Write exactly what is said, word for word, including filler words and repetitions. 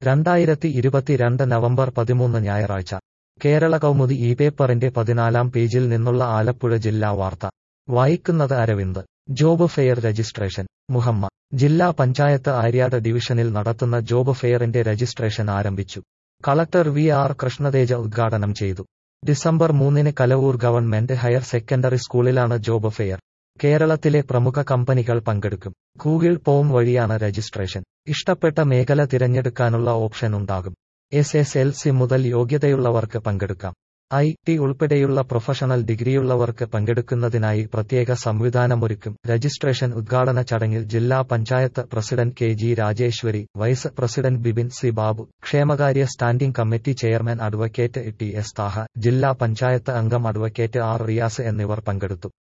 രണ്ടായിരത്തി ഇരുപത്തിരണ്ട് നവംബർ പതിമൂന്ന് ഞായറാഴ്ച കേരള കൗമുദി ഈ പേപ്പറിന്റെ പതിനാലാം പേജിൽ നിന്നുള്ള ആലപ്പുഴ ജില്ലാ വാർത്ത വായിക്കുന്നത് Aravind. Job fair registration. Muhamma ജില്ലാ പഞ്ചായത്ത് ആര്യാട് ഡിവിഷനിൽ നടത്തുന്ന ജോബ് ഫെയറിന്റെ രജിസ്ട്രേഷൻ ആരംഭിച്ചു. കളക്ടർ വി ആർ കൃഷ്ണതേജ ഉദ്ഘാടനം ചെയ്തു. ഡിസംബർ മൂന്നിന് കലവൂർ ഗവൺമെന്റ് ഹയർ സെക്കൻഡറി സ്കൂളിലാണ് ജോബ് ഫെയർ. കേരളത്തിലെ പ്രമുഖ കമ്പനികൾ പങ്കെടുക്കും. ഗൂഗിൾ ഫോം വഴിയാണ് രജിസ്ട്രേഷൻ. ഇഷ്ടപ്പെട്ട മേഖല തിരഞ്ഞെടുക്കാനുള്ള ഓപ്ഷൻ ഉണ്ടാകും. എസ് എസ് എൽ സി മുതൽ യോഗ്യതയുള്ളവർക്ക് പങ്കെടുക്കാം. ഐ ടി ഉൾപ്പെടെയുള്ള പ്രൊഫഷണൽ ഡിഗ്രിയുള്ളവർക്ക് പങ്കെടുക്കുന്നതിനായി പ്രത്യേക സംവിധാനമൊരുക്കും. രജിസ്ട്രേഷൻ ഉദ്ഘാടന ചടങ്ങിൽ ജില്ലാ panchayat president K G Rajeshwari, vice president Bibin C Babu, ക്ഷേമകാര്യ standing committee chairman advocate T S Thaha, ജില്ലാ പഞ്ചായത്ത് അംഗം അഡ്വക്കേറ്റ് ആർ റിയാസ് എന്നിവർ പങ്കെടുത്തു.